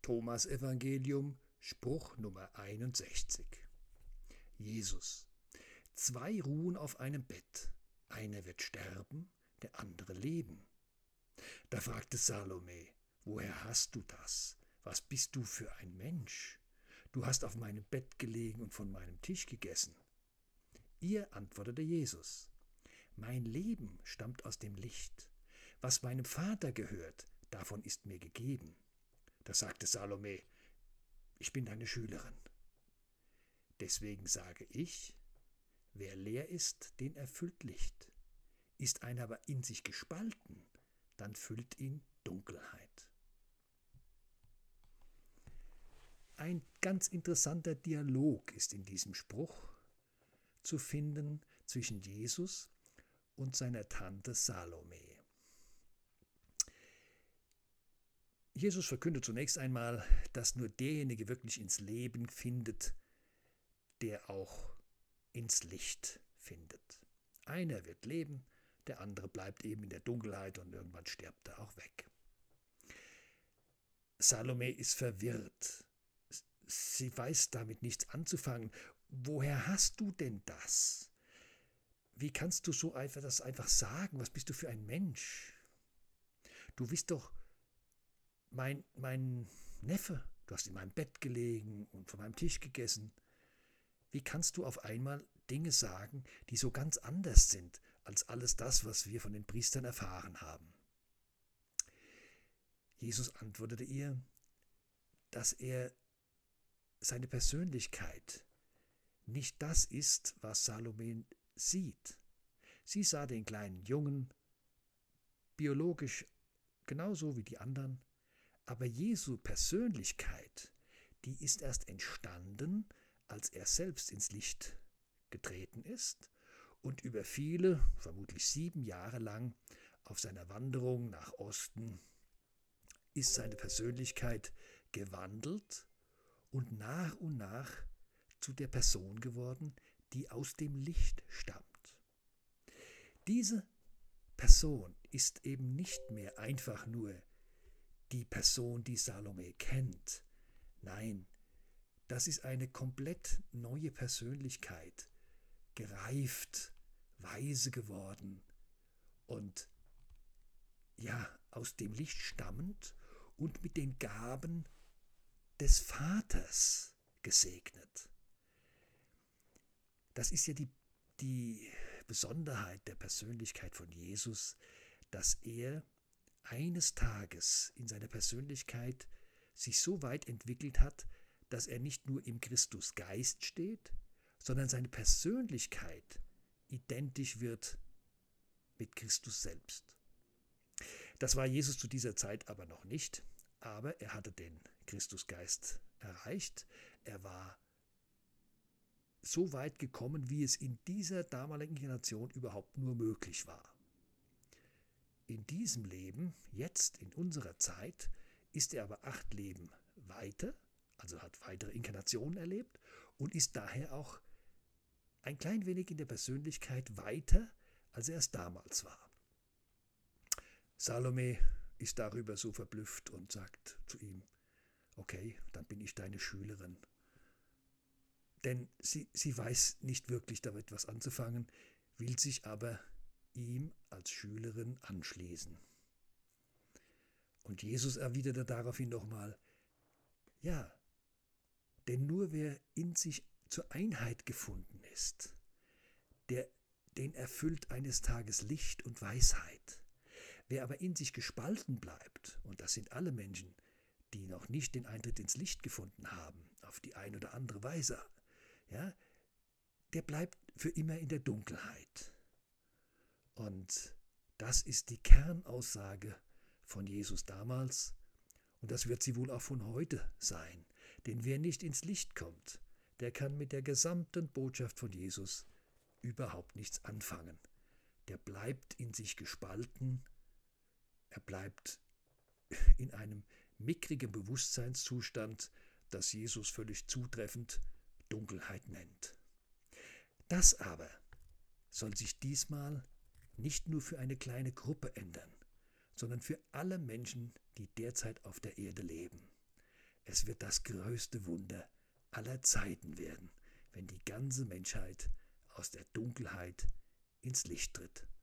Thomasevangelium, Spruch Nummer 61. Jesus: Zwei ruhen auf einem Bett, einer wird sterben, der andere leben. Da fragte Salome: Woher hast du das? Was bist du für ein Mensch? Du hast auf meinem Bett gelegen und von meinem Tisch gegessen. Ihr antwortete Jesus: Mein Leben stammt aus dem Licht. Was meinem Vater gehört, davon ist mir gegeben. Da sagte Salome: Ich bin deine Schülerin. Deswegen sage ich: Wer leer ist, den erfüllt Licht. Ist einer aber in sich gespalten, dann füllt ihn Dunkelheit. Ein ganz interessanter Dialog ist in diesem Spruch zu finden zwischen Jesus und seiner Tante Salome. Jesus verkündet zunächst einmal, dass nur derjenige wirklich ins Leben findet, der auch ins Licht findet. Einer wird leben, der andere bleibt eben in der Dunkelheit und irgendwann stirbt er auch weg. Salome ist verwirrt. Sie weiß damit nichts anzufangen. Woher hast du denn das? Wie kannst du so einfach das einfach sagen? Was bist du für ein Mensch? Du bist doch mein Neffe. Du hast in meinem Bett gelegen und von meinem Tisch gegessen. Wie kannst du auf einmal Dinge sagen, die so ganz anders sind als alles das, was wir von den Priestern erfahren haben? Jesus antwortete ihr, dass er seine Persönlichkeit nicht das ist, was Salome sieht. Sie sah den kleinen Jungen biologisch genauso wie die anderen, aber Jesu Persönlichkeit, die ist erst entstanden, als er selbst ins Licht getreten ist und über viele, vermutlich 7 Jahre lang, auf seiner Wanderung nach Osten ist seine Persönlichkeit gewandelt und nach zu der Person geworden, die aus dem Licht stammt. Diese Person ist eben nicht mehr einfach nur die Person, die Salome kennt. Nein, das ist eine komplett neue Persönlichkeit, gereift, weise geworden und ja, aus dem Licht stammend und mit den Gaben des Vaters gesegnet. Das ist ja die Besonderheit der Persönlichkeit von Jesus, dass er eines Tages in seiner Persönlichkeit sich so weit entwickelt hat, dass er nicht nur im Christusgeist steht, sondern seine Persönlichkeit identisch wird mit Christus selbst. Das war Jesus zu dieser Zeit aber noch nicht, aber er hatte den Christusgeist erreicht. Er war so weit gekommen, wie es in dieser damaligen Generation überhaupt nur möglich war. In diesem Leben, jetzt in unserer Zeit, ist er aber 8 Leben weiter, also hat weitere Inkarnationen erlebt und ist daher auch ein klein wenig in der Persönlichkeit weiter, als er es damals war. Salome ist darüber so verblüfft und sagt zu ihm: Okay, dann bin ich deine Schülerin. Denn sie weiß nicht wirklich damit was anzufangen, will sich aber ihm als Schülerin anschließen. Und Jesus erwiderte daraufhin nochmal: Ja, denn nur wer in sich zur Einheit gefunden ist, den erfüllt eines Tages Licht und Weisheit. Wer aber in sich gespalten bleibt, und das sind alle Menschen, die noch nicht den Eintritt ins Licht gefunden haben, auf die eine oder andere Weise, ja, der bleibt für immer in der Dunkelheit. Und das ist die Kernaussage von Jesus damals und das wird sie wohl auch von heute sein. Denn wer nicht ins Licht kommt, der kann mit der gesamten Botschaft von Jesus überhaupt nichts anfangen. Der bleibt in sich gespalten, er bleibt in einem mickrigen Bewusstseinszustand, das Jesus völlig zutreffend Dunkelheit nennt. Das aber soll sich diesmal nicht nur für eine kleine Gruppe ändern, sondern für alle Menschen, die derzeit auf der Erde leben. Es wird das größte Wunder aller Zeiten werden, wenn die ganze Menschheit aus der Dunkelheit ins Licht tritt.